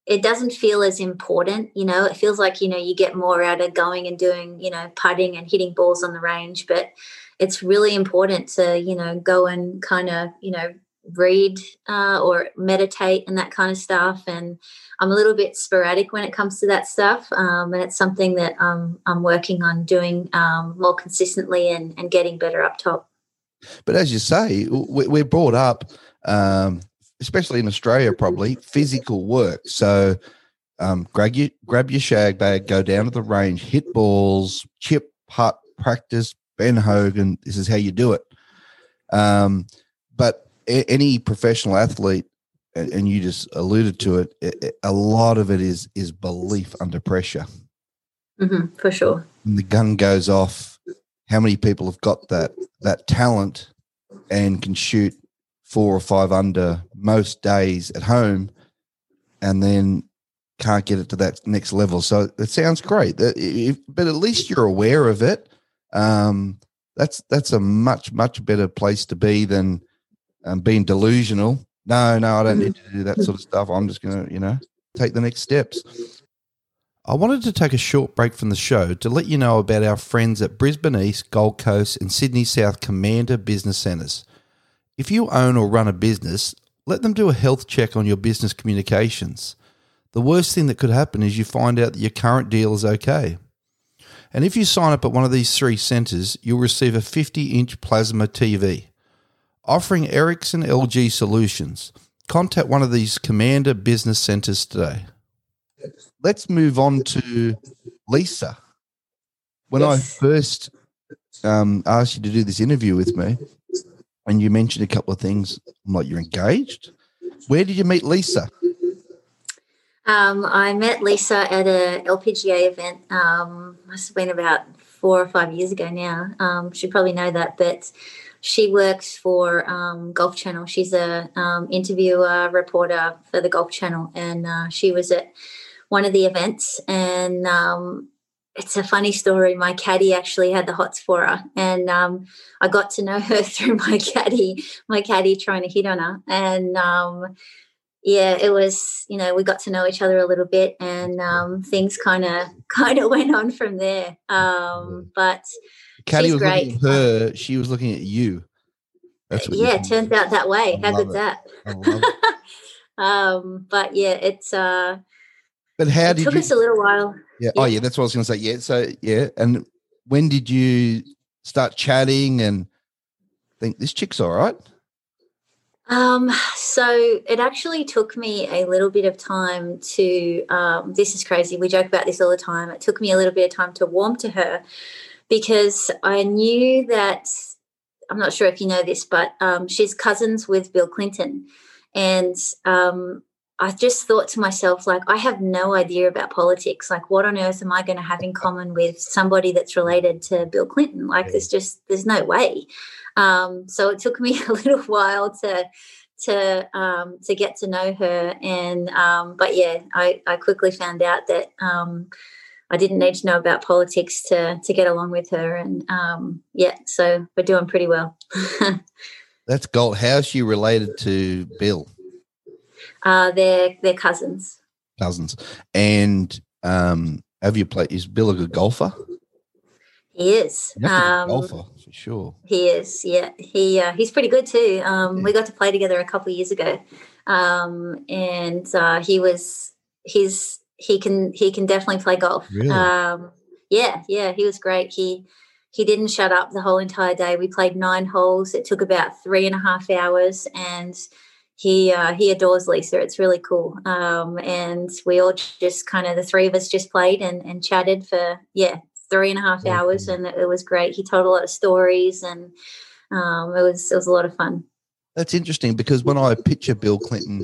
[SPEAKER 3] it doesn't feel as important, you know. It feels like, you know, you get more out of going and doing, you know, putting and hitting balls on the range, but it's really important to, you know, go and kind of, you know, read uh, or meditate and that kind of stuff. And I'm a little bit sporadic when it comes to that stuff. Um, and it's something that um, I'm working on doing um, more consistently and, and getting better up top.
[SPEAKER 2] But as you say, we're brought up, um, especially in Australia, probably physical work. So um, grab your grab your shag bag, go down to the range, hit balls, chip, putt, practice. Ben Hogan, this is how you do it. Um, but a- any professional athlete, and, and you just alluded to it, it, a lot of it is is belief under pressure.
[SPEAKER 3] Mm-hmm, for sure.
[SPEAKER 2] When the gun goes off, how many people have got that that talent and can shoot four or five under most days at home, and then can't get it to that next level? So it sounds great, that if, but at least you're aware of it. Um, that's that's a much much better place to be than um, being delusional. No, no, I don't need to do that sort of stuff. I'm just going to, you know, take the next steps. I wanted to take a short break from the show to let you know about our friends at Brisbane East, Gold Coast and Sydney South Commander Business Centres. If you own or run a business, let them do a health check on your business communications. The worst thing that could happen is you find out that your current deal is okay. And if you sign up at one of these three centres, you'll receive a fifty-inch plasma T V. Offering Ericsson L G solutions. Contact one of these Commander Business Centres today. Let's move on to Lisa. When yes. I first um, asked you to do this interview with me, and you mentioned a couple of things, I'm like, you're engaged? Where did you meet Lisa?
[SPEAKER 3] Um, I met Lisa at a L P G A event. Um, must have been about four or five years ago now. Um, she'd probably know that, but she works for um, Golf Channel. She's a um, interviewer, reporter for the Golf Channel, and uh, she was at one of the events. And um, it's a funny story. My caddy actually had the hots for her, and um, I got to know her through my caddy. My caddy trying to hit on her, and um, yeah, it was, you know, we got to know each other a little bit, and um, things kind of kind of went on from there. Um, but
[SPEAKER 2] Caddy
[SPEAKER 3] she's
[SPEAKER 2] was
[SPEAKER 3] great.
[SPEAKER 2] looking at her, she was looking at you.
[SPEAKER 3] That's what yeah, it turns out that way. How good's that?
[SPEAKER 2] I love it.
[SPEAKER 3] um, but yeah, it's uh,
[SPEAKER 2] but how
[SPEAKER 3] it
[SPEAKER 2] did
[SPEAKER 3] took
[SPEAKER 2] you,
[SPEAKER 3] us a little while.
[SPEAKER 2] Yeah. yeah. Oh, yeah. That's what I was going to say. Yeah. So yeah. And when did you start chatting and think this chick's all right?
[SPEAKER 3] Um, so it actually took me a little bit of time to, um, this is crazy. We joke about this all the time. It took me a little bit of time to warm to her, because I knew that, I'm not sure if you know this, but um, she's cousins with Bill Clinton. And um, I just thought to myself, like, I have no idea about politics. Like, what on earth am I going to have in common with somebody that's related to Bill Clinton? Like, there's just, there's no way. Um, so it took me a little while to to um, to get to know her, and um, but yeah, I, I quickly found out that um, I didn't need to know about politics to to get along with her, and um, yeah, so we're doing pretty well.
[SPEAKER 2] That's gold. How's she related to Bill?
[SPEAKER 3] Uh, they're they're cousins.
[SPEAKER 2] Cousins, and um, have you played? Is Bill a good golfer?
[SPEAKER 3] He is.
[SPEAKER 2] Um, golfer for sure.
[SPEAKER 3] He is. Yeah, he uh, he's pretty good too. Um, yeah. We got to play together a couple of years ago, um, and uh, he was he's he can he can definitely play golf.
[SPEAKER 2] Really?
[SPEAKER 3] Um, yeah, yeah, he was great. He he didn't shut up the whole entire day. We played nine holes. It took about three and a half hours, and he uh, he adores Lisa. It's really cool. Um, and we all just kind of the three of us just played and, and chatted for yeah. three and a half hours, and it was great. He told a lot of stories, and um, it was it was a lot of fun.
[SPEAKER 2] That's interesting, because when I picture Bill Clinton,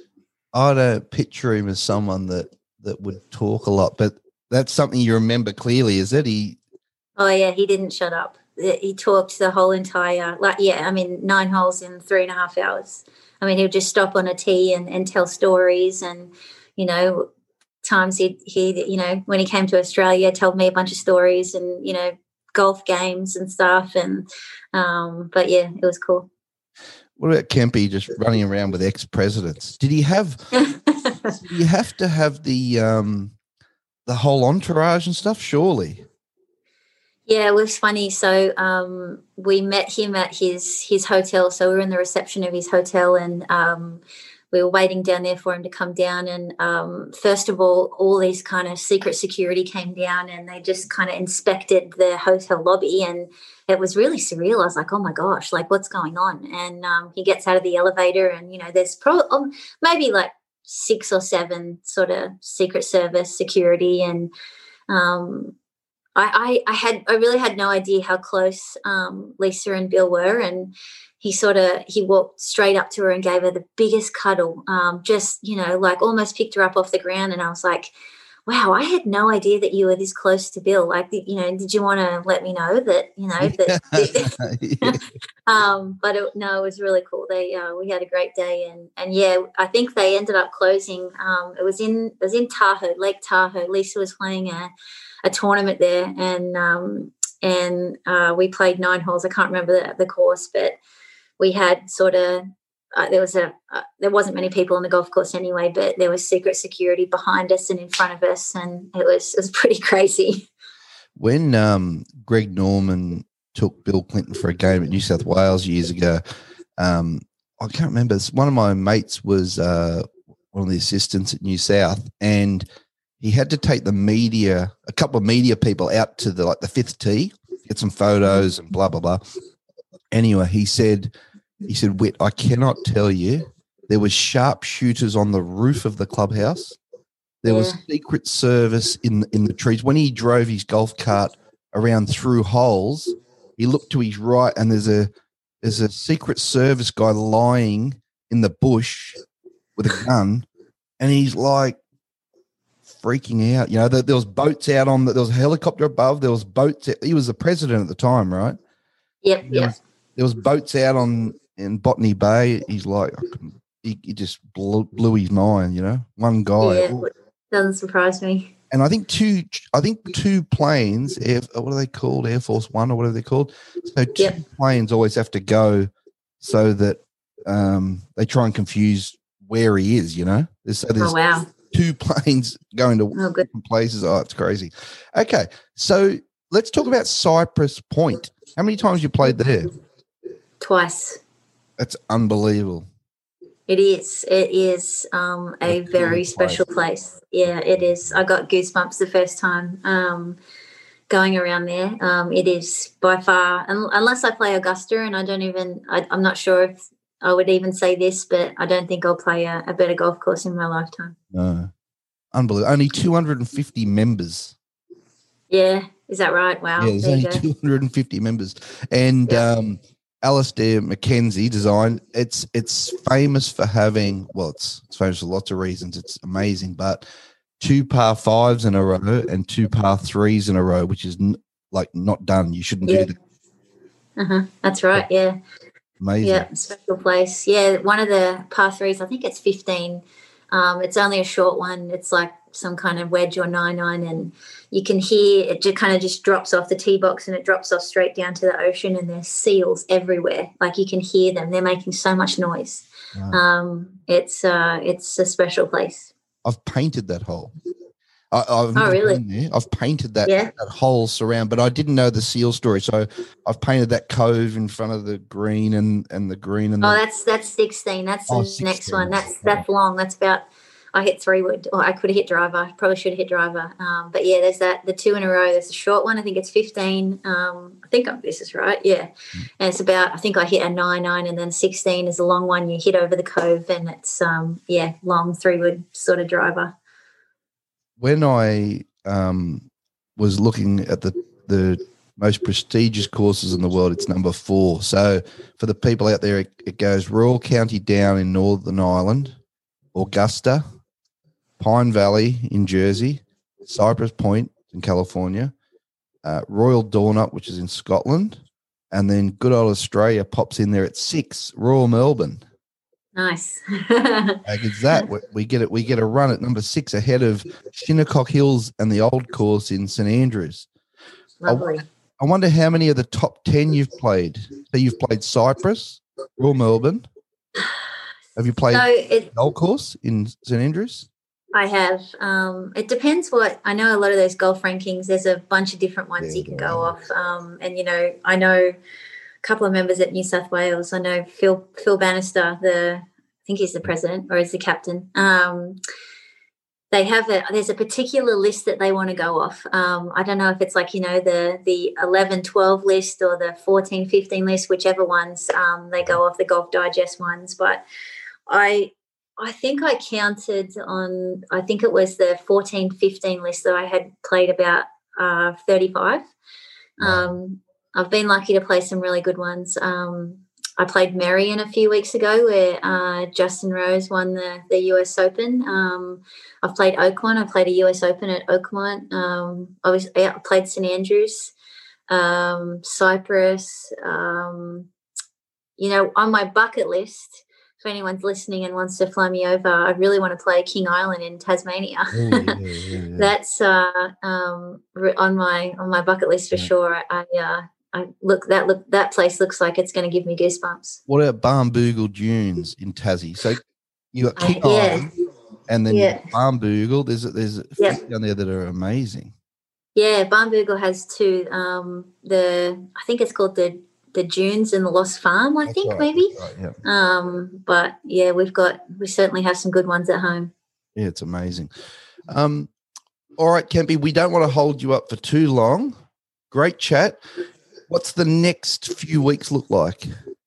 [SPEAKER 2] I don't picture him as someone that, that would talk a lot, but that's something you remember clearly, is it? He
[SPEAKER 3] Oh yeah, he didn't shut up. He talked the whole entire, like yeah, I mean nine holes in three and a half hours. I mean, he would just stop on a tee and, and tell stories, and you know. Times he he you know when he came to Australia told me a bunch of stories and you know golf games and stuff, and um but yeah, it was cool.
[SPEAKER 2] What about Kempy just running around with ex-presidents? Did he have You have to have the um, the whole entourage and stuff, surely.
[SPEAKER 3] Yeah, it was funny. So um, we met him at his his hotel. So we were in the reception of his hotel, and um, we were waiting down there for him to come down. And um, first of all, all these kind of secret security came down, and they just kind of inspected the hotel lobby, and it was really surreal. I was like, oh my gosh, like what's going on? And um, he gets out of the elevator, and you know, there's probably um, maybe like six or seven sort of Secret Service security, and um, I, I, I had I really had no idea how close um, Lisa and Bill were, and he sort of he walked straight up to her and gave her the biggest cuddle, um, just you know like almost picked her up off the ground, and I was like, wow, I had no idea that you were this close to Bill. Like, you know, did you want to let me know that you know that? um, but it, no, it was really cool. They uh, we had a great day, and and yeah, I think they ended up closing. Um, it was in it was in Tahoe, Lake Tahoe. Lisa was playing a. a tournament there, and um, and uh, we played nine holes. I can't remember the, the course, but we had sort of uh, there was a uh, there wasn't many people on the golf course anyway, but there was secret security behind us and in front of us, and it was it was pretty crazy.
[SPEAKER 2] When um, Greg Norman took Bill Clinton for a game at New South Wales years ago, um, I can't remember. One of my mates was uh, one of the assistants at New South, and he had to take the media, a couple of media people out to the like the fifth tee, get some photos and blah, blah, blah. Anyway, he said, he said, Whit, I cannot tell you, there was sharpshooters on the roof of the clubhouse. There yeah. was Secret Service in, in the trees. When he drove his golf cart around through holes, he looked to his right and there's a, there's a Secret Service guy lying in the bush with a gun. And he's like, freaking out, you know. There, there was boats out on the, there was a helicopter above. There was boats. He was the president at the time, right?
[SPEAKER 3] Yep,
[SPEAKER 2] there
[SPEAKER 3] yeah.
[SPEAKER 2] Was, there was boats out on in Botany Bay. He's like, he, he just blew, blew his mind, you know. One guy.
[SPEAKER 3] Yeah, Ooh. Doesn't surprise me.
[SPEAKER 2] And I think two, I think two planes. Air, what are they called? Air Force One or whatever they're called. So two yep. planes always have to go so that um, they try and confuse where he is. You know. There's, so there's,
[SPEAKER 3] oh wow.
[SPEAKER 2] Two planes going to oh, different places. Oh, it's crazy. Okay, so let's talk about Cypress Point. How many times you played there?
[SPEAKER 3] Twice.
[SPEAKER 2] That's unbelievable.
[SPEAKER 3] It is. It is um, a That's very special place. place. Yeah, it is. I got goosebumps the first time um, going around there. Um, it is by far, unless I play Augusta, and I don't even, I, I'm not sure if I would even say this, but I don't think I'll play a, a better golf course in my lifetime.
[SPEAKER 2] No. Unbelievable. Only two hundred fifty members.
[SPEAKER 3] Yeah. Is that right? Wow.
[SPEAKER 2] Yeah, there's there only two hundred fifty members. And yeah. um, Alistair Mackenzie design, it's it's famous for having, well, it's, it's famous for lots of reasons. It's amazing, but two par fives in a row and two par threes in a row, which is n- like not done. You shouldn't
[SPEAKER 3] yeah.
[SPEAKER 2] do that.
[SPEAKER 3] Uh-huh. That's right, yeah.
[SPEAKER 2] Amazing.
[SPEAKER 3] Yeah, special place. Yeah, one of the par threes, I think it's fifteen. Um, it's only a short one. It's like some kind of wedge or nine iron, and you can hear it just kind of just drops off the tee box and it drops off straight down to the ocean, and there's seals everywhere. Like you can hear them. They're making so much noise. Wow. Um, it's uh, it's a special place.
[SPEAKER 2] I've painted that hole. I, I've
[SPEAKER 3] oh, really?
[SPEAKER 2] There. I've painted that,
[SPEAKER 3] yeah.
[SPEAKER 2] that whole surround, but I didn't know the seal story. So I've painted that cove in front of the green and, and the green. And
[SPEAKER 3] oh,
[SPEAKER 2] the,
[SPEAKER 3] that's that's sixteen. That's
[SPEAKER 2] oh,
[SPEAKER 3] the
[SPEAKER 2] sixteen.
[SPEAKER 3] Next one. That's that's long. That's about. I hit three wood, or I could have hit driver. Probably should have hit driver. Um, but yeah, there's that. The two in a row. There's a short one. I think it's fifteen. Um, I think I'm, this is right. Yeah, mm. and it's about. I think I hit a nine nine, and then sixteen is a long one. You hit over the cove, and it's um yeah long three wood sort of driver.
[SPEAKER 2] When I um was looking at the the most prestigious courses in the world, it's number four. So for the people out there, it, it goes Royal County Down in Northern Ireland, Augusta, Pine Valley in Jersey, Cypress Point in California, uh, Royal Dornoch, which is in Scotland, and then good old Australia pops in there at six, Royal Melbourne.
[SPEAKER 3] Nice.
[SPEAKER 2] Like it's that we, we get it. We get a run at number six ahead of Shinnecock Hills and the Old Course in Saint Andrews.
[SPEAKER 3] Lovely.
[SPEAKER 2] I, I wonder how many of the top ten you've played. So you've played Cypress, Royal Melbourne. Have you played
[SPEAKER 3] so it,
[SPEAKER 2] the Old Course in Saint Andrews?
[SPEAKER 3] I have. Um, it depends what, I know a lot of those golf rankings, there's a bunch of different ones
[SPEAKER 2] Yeah,
[SPEAKER 3] you can
[SPEAKER 2] there
[SPEAKER 3] go
[SPEAKER 2] are.
[SPEAKER 3] off. Um, and, you know, I know a couple of members at New South Wales. I know Phil Phil Bannister, the I think he's the president or is the captain. Um, they have a, there's a particular list that they want to go off. Um, I don't know if it's like, you know, the the eleven, twelve list or the fourteen, fifteen list, whichever ones um, they go off, the Golf Digest ones. But I I think I counted on, I think it was the fourteen, fifteen list that I had played about uh, thirty-five.
[SPEAKER 2] Wow.
[SPEAKER 3] Um, I've been lucky to play some really good ones. Um, I played Merion a few weeks ago where uh, Justin Rose won the, the U S Open. Um, I've played Oakmont. I played a U S Open at Oakmont. Um, I, was, yeah, I played St Andrews, um, Cyprus. Um, you know, on my bucket list, if anyone's listening and wants to fly me over, I really want to play King Island in Tasmania.
[SPEAKER 2] Oh, yeah, yeah, yeah.
[SPEAKER 3] That's uh, um, on my on my bucket list for
[SPEAKER 2] Yeah.
[SPEAKER 3] sure. I, uh, I look that look that place looks like it's going to give me goosebumps.
[SPEAKER 2] What about Barnbougle Dunes in Tassie? So you got King
[SPEAKER 3] Uh, yeah.
[SPEAKER 2] Island, and then
[SPEAKER 3] Yeah.
[SPEAKER 2] Barnbougle. There's there's a few
[SPEAKER 3] Yep.
[SPEAKER 2] down there that are amazing.
[SPEAKER 3] Yeah, Barnbougle has two. Um, the I think it's called the the Dunes and the Lost Farm. I
[SPEAKER 2] That's
[SPEAKER 3] think
[SPEAKER 2] right,
[SPEAKER 3] maybe.
[SPEAKER 2] that's right, yeah.
[SPEAKER 3] Um, but yeah, we've got we certainly have some good ones at home.
[SPEAKER 2] Yeah, it's amazing. Um, all right, Kempy, we don't want to hold you up for too long. Great chat. What's the next few weeks look like?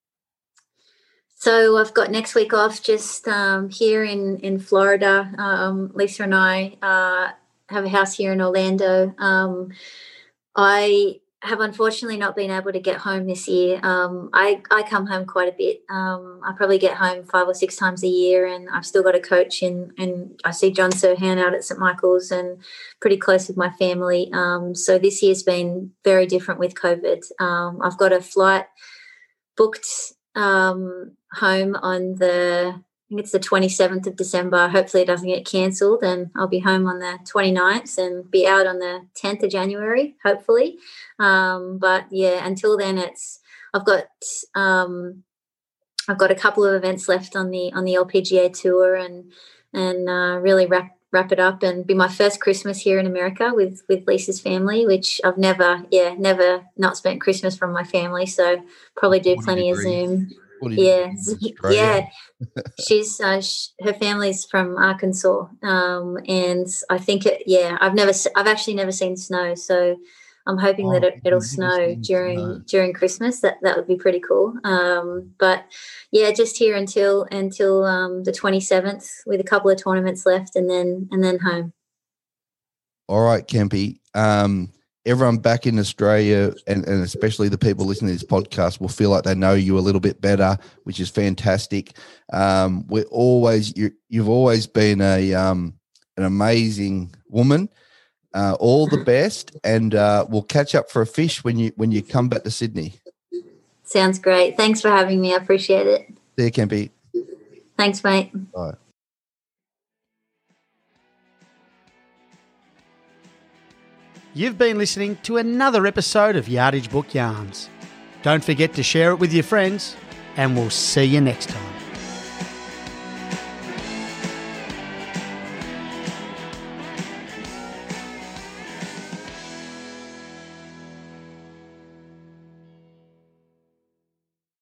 [SPEAKER 3] So I've got next week off just um, here in, in Florida. Um, Lisa and I uh, have a house here in Orlando. Um, I have unfortunately not been able to get home this year. Um, I, I come home quite a bit. Um, I probably get home five or six times a year, and I've still got a coach, and, and I see John Serhan out at Saint Michael's and pretty close with my family. Um, so this year's been very different with COVID. Um, I've got a flight booked um, home on the, I think it's the twenty-seventh of December. Hopefully it doesn't get cancelled, and I'll be home on the twenty-ninth and be out on the tenth of January, hopefully. Um, but yeah, until then, it's I've got um, I've got a couple of events left on the on the L P G A tour, and and uh, really wrap wrap it up and be my first Christmas here in America with with Lisa's family, which I've never yeah never not spent Christmas from my family. So probably do plenty of Zoom. Yeah, yeah. She's uh, sh- her family's from Arkansas, um, and I think it. Yeah, I've never, I've actually never seen snow, so I'm hoping
[SPEAKER 2] Oh,
[SPEAKER 3] that it, it'll
[SPEAKER 2] you've
[SPEAKER 3] snow
[SPEAKER 2] never seen
[SPEAKER 3] during
[SPEAKER 2] snow.
[SPEAKER 3] during Christmas. That that would be pretty cool. Um, but yeah, just here until until um, the twenty-seventh with a couple of tournaments left, and then and then home.
[SPEAKER 2] All right, Kempy. Um, everyone back in Australia, and, and especially the people listening to this podcast, will feel like they know you a little bit better, which is fantastic. Um, we're always you, you've always been a um, an amazing woman. Uh, all the best, and uh, we'll catch up for a fish when you when you come back to Sydney.
[SPEAKER 3] Sounds great. Thanks for having me. I appreciate it.
[SPEAKER 2] There, Kempy.
[SPEAKER 3] Thanks, mate.
[SPEAKER 2] Bye.
[SPEAKER 4] You've been listening to another episode of Yardage Book Yarns. Don't forget to share it with your friends, and we'll see you next time.